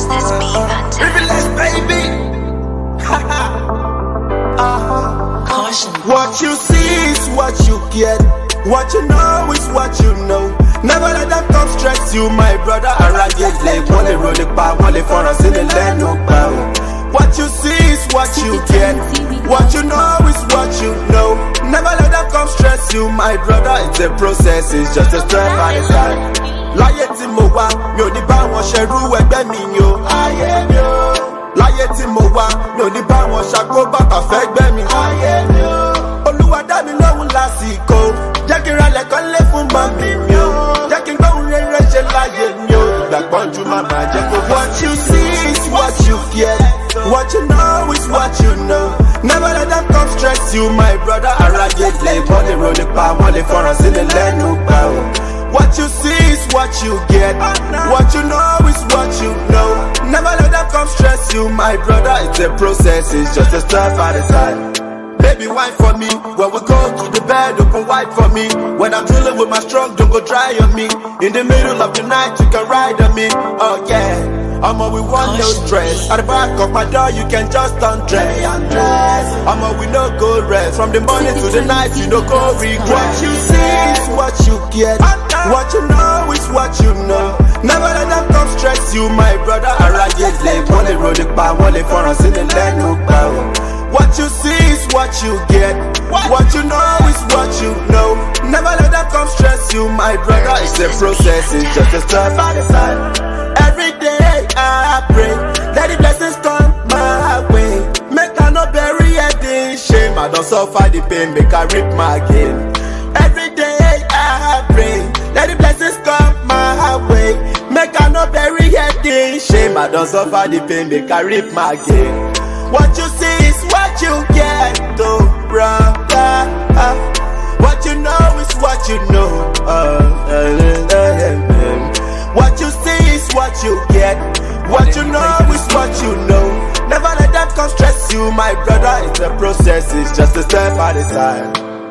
Justice B Thunder. Privilege, baby. Caution. What you see is what you get. What you know is what you know. Never let them come stress you, my brother. Arrogantly, one they roll it back, one they for us in the land no power. What you see is what you get. What you know is what you know. Never let them come stress you, my brother. It's a process, it's just a step by the side. Láyé tí mo wá, mi ò ní bá wọn ṣerú ẹgbẹ́ mi yo. Ayé mi o. Láyé tí mo wá, mi ò ní bá wọn ṣàkó bàtà fẹ́gbẹ́ mi. Ayé mi o. Olúwa dá mi lóhùn lásìkò. Jẹ́ kí n ralẹ̀ kan lé fún màmí mi o. Jẹ́ kí n gbóhùn rere ṣe láyé mi o. Ìgbàgbọ́njú màmá jẹ́ kó bọ́. What you see is what you get. What you know is what you know. Never let them come stress you, my brother. Arrogantly, one they roll it back, one they for us in the land no power. What you see is what you get. What you know is what you know. Never let them come stress you, my brother. It's a process, it's just a step at a time. Baby, wine for me. When we go to the bed, open wide for me. When I'm dealing with my strong, don't go dry on me. In the middle of the night, you can ride on me. Oh yeah. We want no stress. At the back of my door, you can just undress. We no go rest. From the morning to the night, you no go regret. What you see is what you get. What you know is what you know. Never let them come stress you, my brother. Arrogantly, one they roll it back, one they for us in the land no power. What you see is what you get. What you know is what you know. Never let them come stress you, my brother. It's a process, it's just a step by the side. Every day I pray, let the blessings come my way. Make I no bury head in shame. I don't suffer the pain, make I rip my gain. Every day I pray, let the blessings come my way. Make I no bury head in shame. I don't suffer the pain, make I rip my gain. What you see is what you get, oh brother. What you know is what you know. What you see is what you get. What you know is what you know. Never let them come stress you, my brother. It's a process, it's just a step at a time.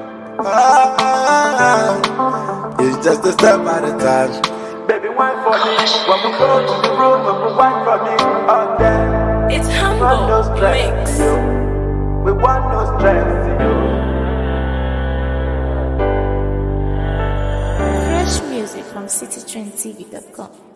It's just a step at a time. Baby, wine for me. When we go to the room, when we wine for me. Oh, yeah. It's humble No stress, mix. we want no stress. Fresh music from citytrendtv.com.